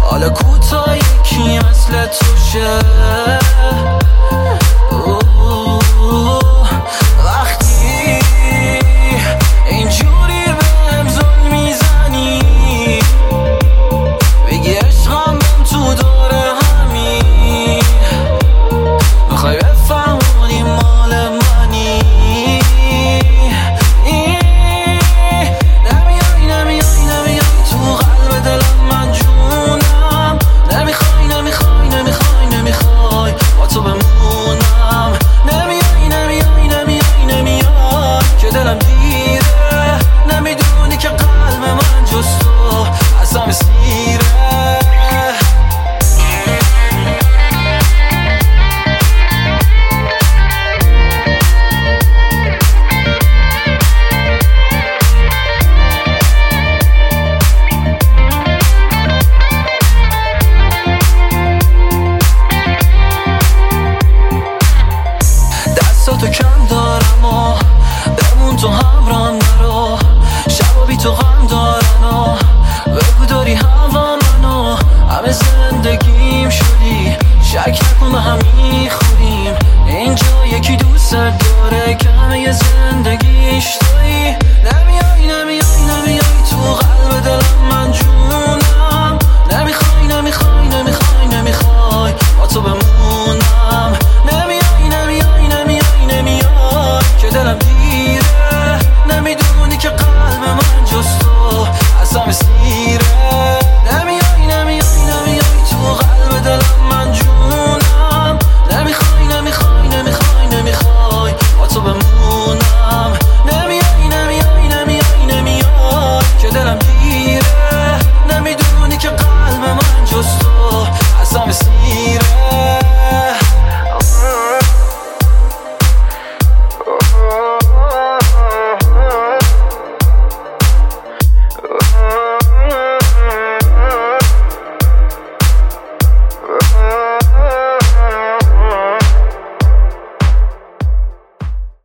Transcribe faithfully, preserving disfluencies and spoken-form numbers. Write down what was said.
حالا کوتا یکی مثل تو شه. وقتی اینجوری بهم ظلم میزنی بگی عشقم بم تو داره همین، میخوای بفهمونی مال منی. نمیای نمیای نمیای تو قلب دلم من جونم، نمیخوای نمیخوای نمیخوای نمیخوای با تو بمونم. نمیای نمیای نمیای نمیای که دلم دیره، نمیدونی که قلب من جز تو از همه سیره. دستاتو کم دارم و بمون تو همراه نرو، شبا بی تو غم دارن و بگو داری هوا منو. همه زندگیم شدی، شک نکن به هم میخوریم. اینجا یکی دوست داره که همه زندگیش تویی. نمیای نمیای نمیای تو قلب دلم من جونم، نمیخوای نمیخوای نمیخوای نمیخوای با تو بمونم. نمیای نمیای نمیای نمیای که دلم دیره، نمیدونی که قلب من جز تو از همه سیره. نمیای نمیای نمیای تو قلب دلم من جونم، نمیخوای نمیخوای نمیخوای نمیخوای با تو بمونم. نمیای نمیای نمیای نمیای که دلم دیره، نمیدونی که قلب من جز تو از همه سیره.